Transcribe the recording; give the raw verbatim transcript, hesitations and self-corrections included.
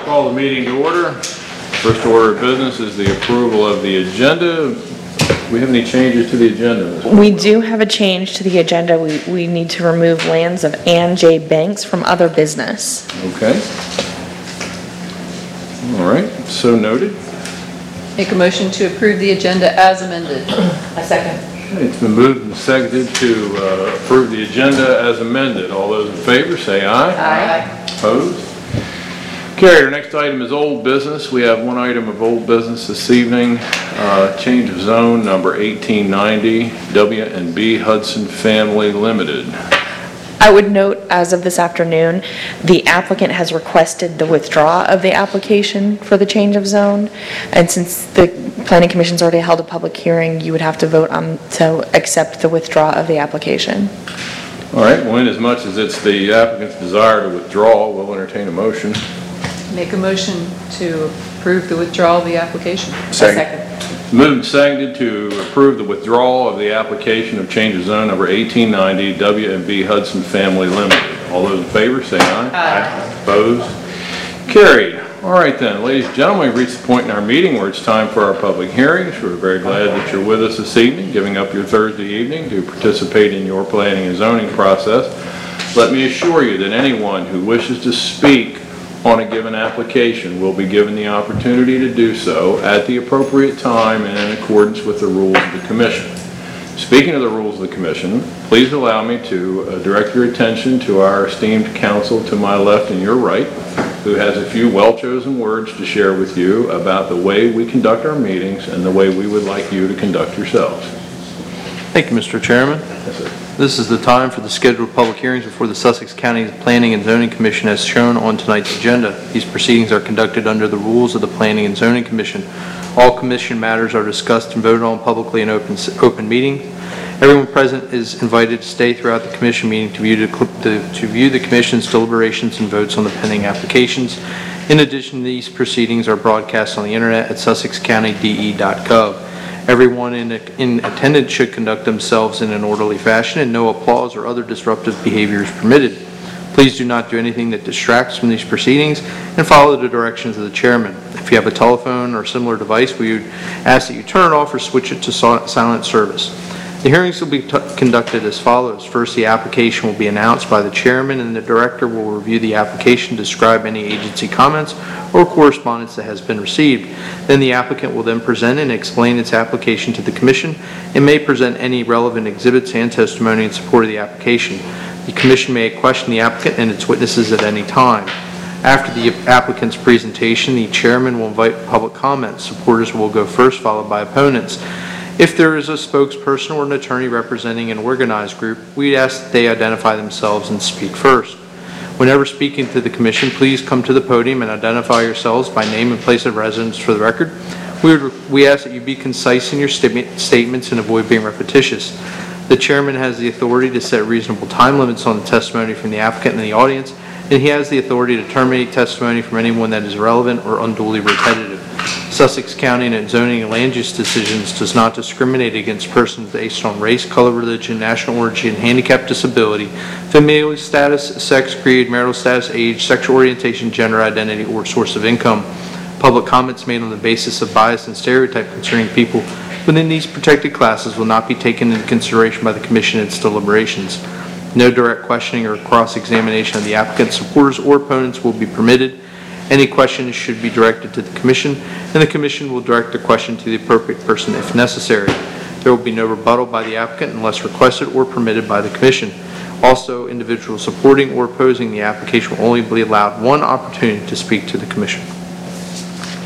call the meeting to order. First order of business is the approval of the agenda. Do we have any changes to the agenda? We do have a change to the agenda. We, we need to remove lands of Ann J. Banks from other business. Okay. All right, so noted. Make a motion to approve the agenda as amended. A second. Okay, it's been moved and seconded to uh, approve the agenda as amended. All those in favor say aye. Aye. Opposed? Carried. Our next item is old business. We have one item of old business this evening. Uh, change of zone number eighteen ninety, W and B Hudson Family Limited. I would note, as of this afternoon, the applicant has requested the withdrawal of the application for the change of zone. And since the Planning Commission's already held a public hearing, you would have to vote on to accept the withdrawal of the application. All right, well, in as much as it's the applicant's desire to withdraw, we'll entertain a motion. Make a motion to approve the withdrawal of the application. Second. Moved and seconded to approve the withdrawal of the application of change of zone number eighteen ninety, W and B Hudson Family Limited. All those in favor say aye. Aye. Opposed? Carried. All right then, ladies and gentlemen, we've reached the point in our meeting where it's time for our public hearings. We're very glad that you're with us this evening, giving up your Thursday evening to participate in your planning and zoning process. Let me assure you that anyone who wishes to speak on a given application will be given the opportunity to do so at the appropriate time and in accordance with the rules of the Commission. Speaking of the rules of the Commission, please allow me to uh, direct your attention to our esteemed counsel to my left and your right, who has a few well-chosen words to share with you about the way we conduct our meetings and the way we would like you to conduct yourselves. Thank you, Mister Chairman. Yes, sir. This is the time for the scheduled public hearings before the Sussex County Planning and Zoning Commission as shown on tonight's agenda. These proceedings are conducted under the rules of the Planning and Zoning Commission. All commission matters are discussed and voted on publicly in open, open meeting. Everyone present is invited to stay throughout the commission meeting to view the, to, to view the commission's deliberations and votes on the pending applications. In addition, these proceedings are broadcast on the internet at sussex county d e dot gov. Everyone in, in attendance should conduct themselves in an orderly fashion and no applause or other disruptive behavior is permitted. Please do not do anything that distracts from these proceedings and follow the directions of the chairman. If you have a telephone or similar device, we would ask that you turn it off or switch it to silent service. The hearings will be conducted as follows. First, the application will be announced by the chairman and the director will review the application, describe any agency comments or correspondence that has been received. Then the applicant will then present and explain its application to the commission and may present any relevant exhibits and testimony in support of the application. The commission may question the applicant and its witnesses at any time. After the applicant's presentation, the chairman will invite public comments. Supporters will go first, followed by opponents. If there is a spokesperson or an attorney representing an organized group, we ask that they identify themselves and speak first. Whenever speaking to the commission, please come to the podium and identify yourselves by name and place of residence for the record. We, would, we ask that you be concise in your sta- statements and avoid being repetitious. The chairman has the authority to set reasonable time limits on the testimony from the applicant and the audience, and he has the authority to terminate testimony from anyone that is irrelevant or unduly repetitive. Sussex County and its zoning and land use decisions does not discriminate against persons based on race, color, religion, national origin, handicap, disability, familial status, sex, creed, marital status, age, sexual orientation, gender identity, or source of income. Public comments made on the basis of bias and stereotype concerning people within these protected classes will not be taken into consideration by the Commission in its deliberations. No direct questioning or cross-examination of the applicant, supporters, or opponents will be permitted. Any questions should be directed to the Commission, and the Commission will direct the question to the appropriate person if necessary. There will be no rebuttal by the applicant unless requested or permitted by the Commission. Also, individuals supporting or opposing the application will only be allowed one opportunity to speak to the Commission.